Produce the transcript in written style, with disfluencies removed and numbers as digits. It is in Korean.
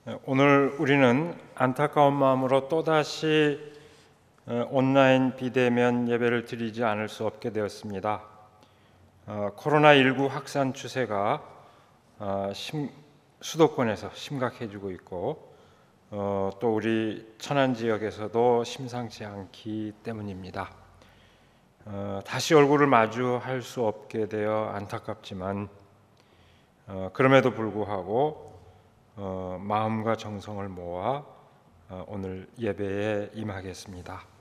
오늘 우리는 안타까운 마음으로 또다시 온라인 비대면 예배를 드리지 않을 수 없게 되었습니다. 코로나19 확산 추세가 수도권에서 심각해지고 있고 또 우리 천안 지역에서도 심상치 않기 때문입니다. 다시 얼굴을 마주할 수 없게 되어 안타깝지만 그럼에도 불구하고 마음과 정성을 모아 오늘 예배에 임하겠습니다.